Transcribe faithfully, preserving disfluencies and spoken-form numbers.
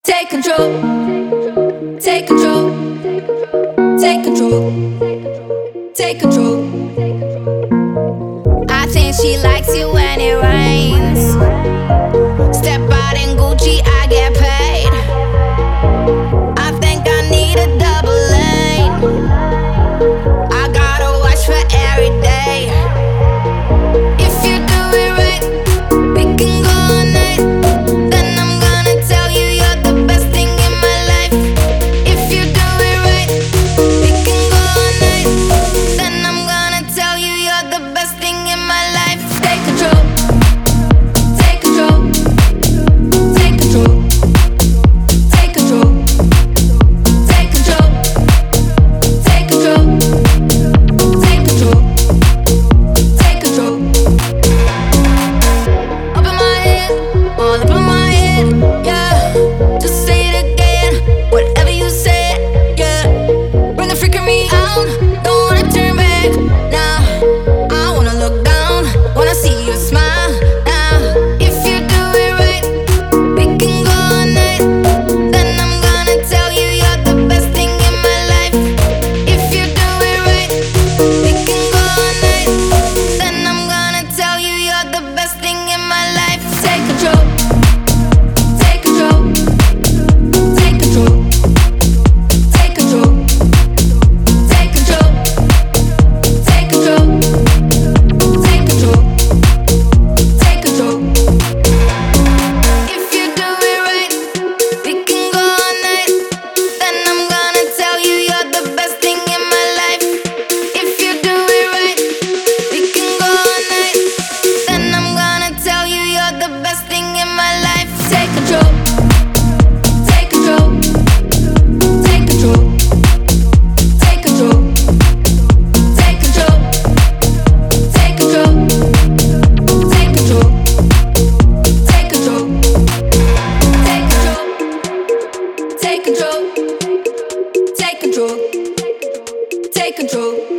Take control, take control, take control, take control. I think she likes it when it rains. Step out in Gucci, I get paid. I think I need a double lane. I got a watch for every day. If you do it right, we can go all night. Then I'm gonna tell you you're the best thing in my life. If you do it right, we can go all night. Then I'm gonna tell you you're the best thing in my life. Take control, take control, take control, take control, take control, take control, take control, take control. Up in my head, all up in my head, yeah. Just say it again, whatever you said, yeah. Bring the freak in me out, don't wanna turn back now. I wanna look down, wanna see you smile now. If you do it right, we can go all night. Then I'm gonna tell you you're the best thing in my life. If you do it right, we can go all night. Then I'm gonna tell you you're the best thing in my life. Take control, take control, take control, take control, take control, take control, take control, take control. If you do it right, we can go all night. Then I'm gonna tell you you're the best thing in my life. If you do it right, we can go all night. Then I'm gonna tell you you're the best thing in my life. Take control, take control, take control, take control, take control, take control, take control, take control, take control, take control, take control, take control.